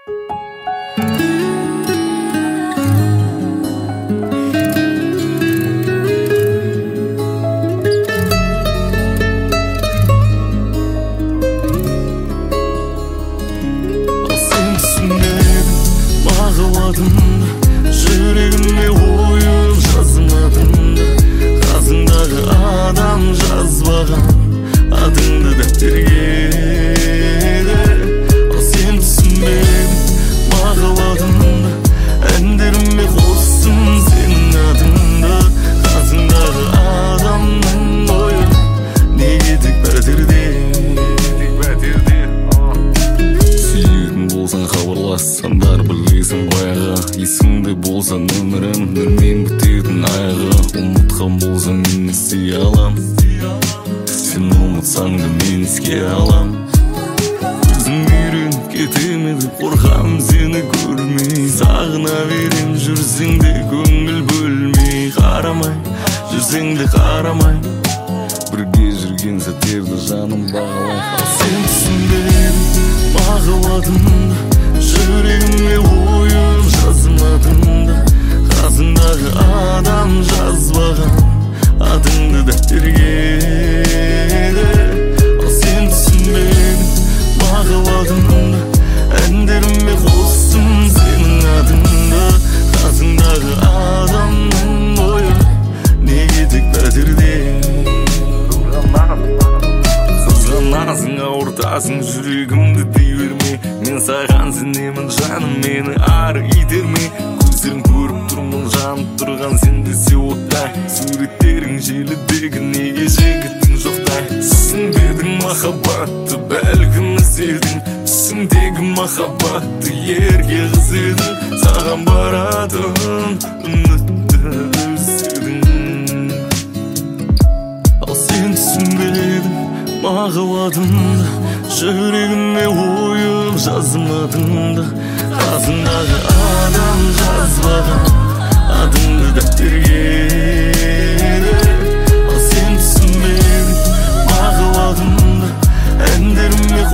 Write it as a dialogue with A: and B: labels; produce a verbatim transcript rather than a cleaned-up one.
A: Жүрегіме ойып жазылмадың да, қасыңдағы адам жазбаған атыңды дәптерге. Ал сен түсінбедің махаббатымды, әндеріме қостым сенің атыңды. Қасыңдағы адамның ойы неге тек пәтерде? Сүйетін болсаң хабарлассаң бәрі білесің баяғы. Есіңде болса нөмірім нөлмен бітетін айғы. Ұмытқан болсаң мен істей алам, сен ұмытсаң да мен еске алам. Өзім үйреніп кетемін деп қорқам сені көрмей. Сағына берем жүрсең де көңіл бөлмей. Қарамай жүрсең де қарамай, бірге жүрген сәттерді жаным бағалай. Ал сен түсінбедің махаббатымды, жүрегіме ойып жазылмадың да, қасыңдағы адам жазбаған атыңды дәптерге. Ал сен түсінбедің махаббатымды, әндеріме қостым сенің атыңды. Қасыңдағы адамның ойы неге тек пәтерде? Қызғанасың, ауыртасың жүрегімді дей берме. Мен саған сенемін жаным, мені ары итерме. Көздерін көріп тұрмын жанып тұрған сен десе оттай. Суреттерің желідегі неге жігіттің жоқтай. Түсінбедің махаббатты, бәлкім іздедің. Түсіңдегі махаббатты ерге қыз едің. Саған баратын үмітті үзедің. Ал сен түсінбедің махаббатымды, жүрегіме ойып жазылмадың да, қасыңдағы адам жазбаған атыңды дәптерге. Ал сен түсінбедің махаббатымды, әндеріме